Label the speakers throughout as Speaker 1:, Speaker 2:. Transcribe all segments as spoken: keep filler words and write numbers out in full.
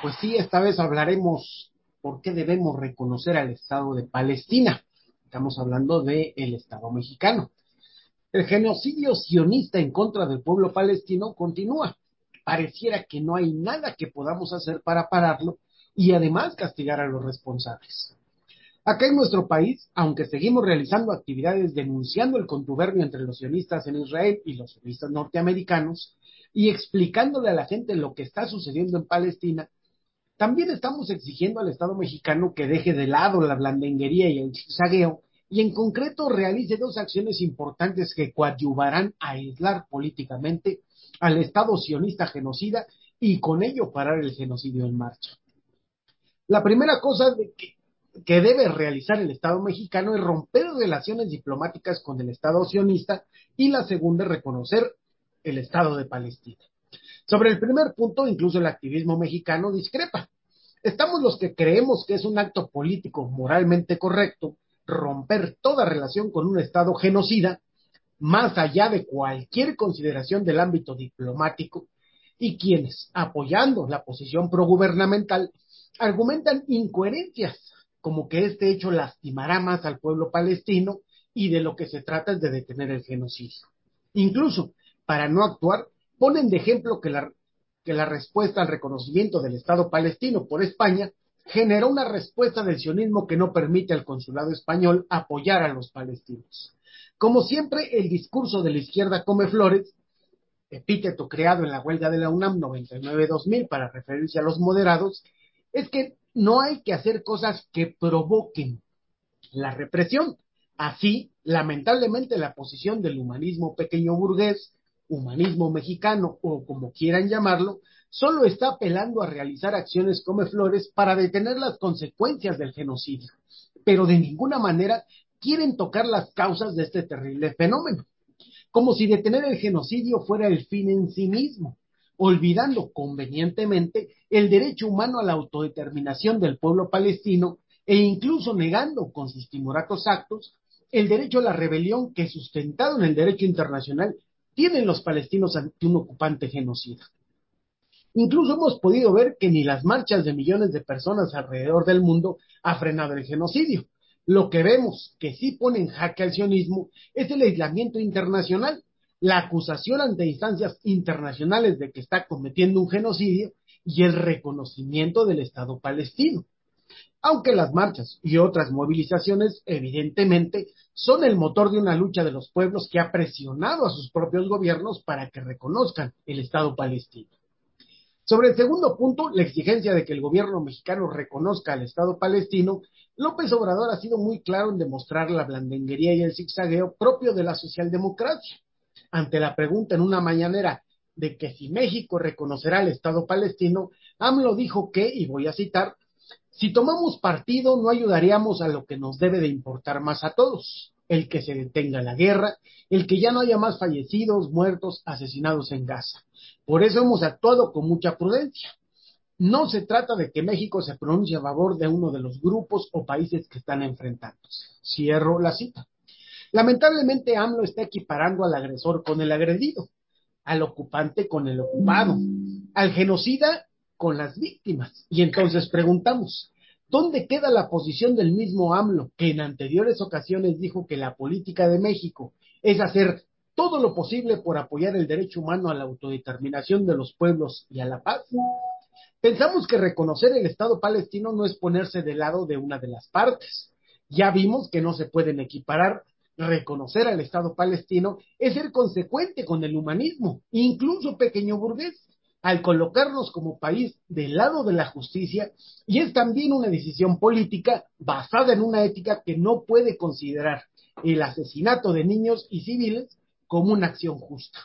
Speaker 1: pues sí, esta vez hablaremos por qué debemos reconocer al Estado de Palestina. Estamos hablando del Estado mexicano. El genocidio sionista en contra del pueblo palestino continúa. Pareciera que no hay nada que podamos hacer para pararlo y además castigar a los responsables. Acá en nuestro país, aunque seguimos realizando actividades denunciando el contubernio entre los sionistas en Israel y los sionistas norteamericanos y explicándole a la gente lo que está sucediendo en Palestina, también estamos exigiendo al Estado mexicano que deje de lado la blandenguería y el zigzagueo y en concreto realice dos acciones importantes que coadyuvarán a aislar políticamente al Estado sionista genocida y con ello parar el genocidio en marcha. La primera cosa de que, que debe realizar el Estado mexicano es romper relaciones diplomáticas con el Estado sionista y la segunda es reconocer el Estado de Palestina. Sobre el primer punto, incluso el activismo mexicano discrepa. Estamos los que creemos que es un acto político moralmente correcto romper toda relación con un Estado genocida, más allá de cualquier consideración del ámbito diplomático, y quienes, apoyando la posición progubernamental, argumentan incoherencias, como que este hecho lastimará más al pueblo palestino y de lo que se trata es de detener el genocidio. Incluso, para no actuar, ponen de ejemplo que la, que la respuesta al reconocimiento del Estado palestino por España generó una respuesta del sionismo que no permite al consulado español apoyar a los palestinos. Como siempre, el discurso de la izquierda come flores, epíteto creado en la huelga de la UNAM noventa y nueve dos mil para referirse a los moderados, es que no hay que hacer cosas que provoquen la represión. Así, lamentablemente, la posición del humanismo pequeño burgués, humanismo mexicano o como quieran llamarlo, solo está apelando a realizar acciones come flores para detener las consecuencias del genocidio, pero de ninguna manera quieren tocar las causas de este terrible fenómeno, como si detener el genocidio fuera el fin en sí mismo, olvidando convenientemente el derecho humano a la autodeterminación del pueblo palestino e incluso negando con sus timoratos actos el derecho a la rebelión que, sustentado en el derecho internacional, tienen los palestinos ante un ocupante genocida. Incluso hemos podido ver que ni las marchas de millones de personas alrededor del mundo ha frenado el genocidio. Lo que vemos que sí pone en jaque al sionismo es el aislamiento internacional, la acusación ante instancias internacionales de que está cometiendo un genocidio y el reconocimiento del Estado palestino. Aunque las marchas y otras movilizaciones, evidentemente, son el motor de una lucha de los pueblos que ha presionado a sus propios gobiernos para que reconozcan el Estado palestino. Sobre el segundo punto, la exigencia de que el gobierno mexicano reconozca al Estado palestino, López Obrador ha sido muy claro en demostrar la blandenguería y el zigzagueo propio de la socialdemocracia. Ante la pregunta en una mañanera de que si México reconocerá al Estado palestino, AMLO dijo que, y voy a citar, si tomamos partido no ayudaríamos a lo que nos debe de importar más a todos, el que se detenga la guerra, el que ya no haya más fallecidos, muertos, asesinados en Gaza. Por eso hemos actuado con mucha prudencia. No se trata de que México se pronuncie a favor de uno de los grupos o países que están enfrentándose. Cierro la cita. Lamentablemente AMLO está equiparando al agresor con el agredido, al ocupante con el ocupado, al genocida con las víctimas. Y entonces preguntamos, ¿dónde queda la posición del mismo AMLO, que en anteriores ocasiones dijo que la política de México es hacer todo lo posible por apoyar el derecho humano a la autodeterminación de los pueblos y a la paz? Pensamos que reconocer el Estado palestino no es ponerse del lado de una de las partes. Ya vimos que no se pueden equiparar. Reconocer al Estado palestino es ser consecuente con el humanismo, incluso pequeño burgués, al colocarnos como país del lado de la justicia, y es también una decisión política basada en una ética que no puede considerar el asesinato de niños y civiles como una acción justa.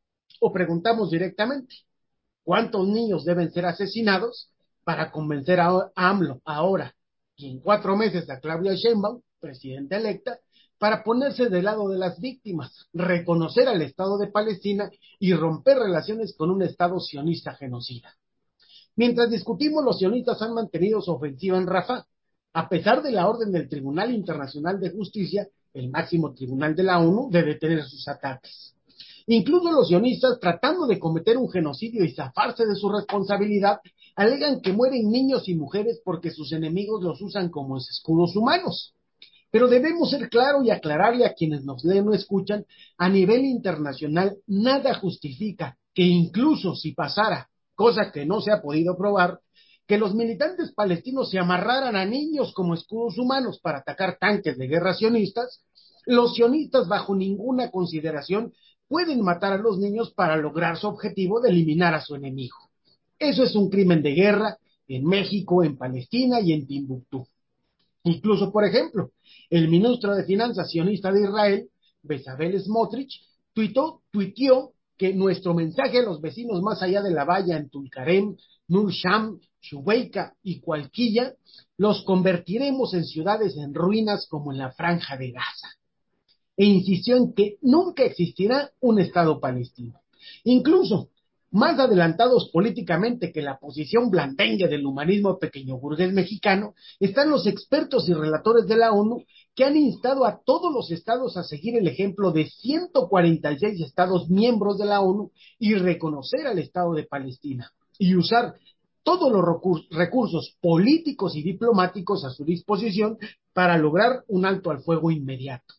Speaker 1: O preguntamos directamente, ¿cuántos niños deben ser asesinados para convencer a AMLO ahora y en cuatro meses a Claudia Sheinbaum, presidenta electa, para ponerse del lado de las víctimas, reconocer al Estado de Palestina y romper relaciones con un Estado sionista genocida? Mientras discutimos, los sionistas han mantenido su ofensiva en Rafah, a pesar de la orden del Tribunal Internacional de Justicia, el máximo tribunal de la ONU, de detener sus ataques. Incluso los sionistas, tratando de cometer un genocidio y zafarse de su responsabilidad, alegan que mueren niños y mujeres porque sus enemigos los usan como escudos humanos. Pero debemos ser claros y aclararle a quienes nos leen o escuchan, a nivel internacional nada justifica que incluso si pasara, cosa que no se ha podido probar, que los militantes palestinos se amarraran a niños como escudos humanos para atacar tanques de guerra sionistas. Los sionistas bajo ninguna consideración pueden matar a los niños para lograr su objetivo de eliminar a su enemigo. Eso es un crimen de guerra en México, en Palestina y en Timbuktu. Incluso, por ejemplo, el ministro de Finanzas sionista de Israel, Bezalel Smotrich, tuitó, tuiteó que nuestro mensaje a los vecinos más allá de la valla en Tulkarem, Nur Sham, Shubeika y Cualquilla, los convertiremos en ciudades en ruinas como en la Franja de Gaza. E insistió en que nunca existirá un Estado palestino. Incluso, más adelantados políticamente que la posición blandengue del humanismo pequeño burgués mexicano, están los expertos y relatores de la ONU que han instado a todos los estados a seguir el ejemplo de ciento cuarenta y seis estados miembros de la ONU y reconocer al Estado de Palestina y usar todos los recursos políticos y diplomáticos a su disposición para lograr un alto al fuego inmediato.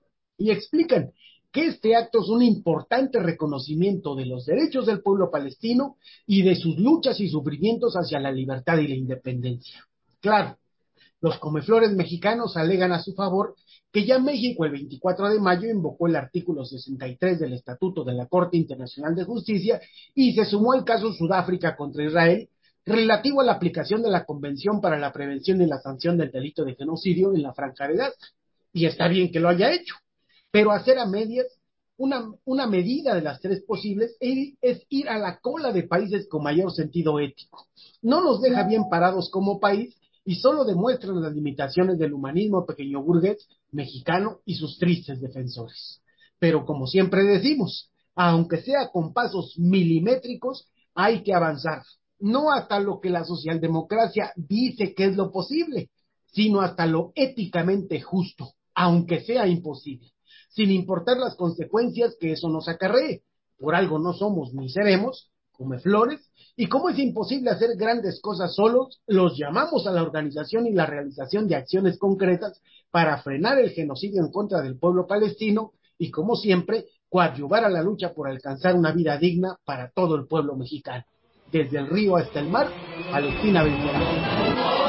Speaker 1: Y explican que este acto es un importante reconocimiento de los derechos del pueblo palestino y de sus luchas y sufrimientos hacia la libertad y la independencia. Claro, los comeflores mexicanos alegan a su favor que ya México el veinticuatro de mayo invocó el artículo sesenta y tres del Estatuto de la Corte Internacional de Justicia y se sumó al caso Sudáfrica contra Israel relativo a la aplicación de la Convención para la Prevención y la Sanción del Delito de Genocidio en la Franja de Gaza. Y está bien que lo haya hecho, pero hacer a medias una, una medida de las tres posibles es ir a la cola de países con mayor sentido ético. No nos deja bien parados como país y solo demuestran las limitaciones del humanismo pequeño burgués mexicano y sus tristes defensores. Pero como siempre decimos, aunque sea con pasos milimétricos, hay que avanzar. No hasta lo que la socialdemocracia dice que es lo posible, sino hasta lo éticamente justo, aunque sea imposible, sin importar las consecuencias que eso nos acarree. Por algo no somos ni seremos comeflores, y como es imposible hacer grandes cosas solos, los llamamos a la organización y la realización de acciones concretas para frenar el genocidio en contra del pueblo palestino y, como siempre, coadyuvar a la lucha por alcanzar una vida digna para todo el pueblo mexicano. Desde el río hasta el mar, Palestina vencerá.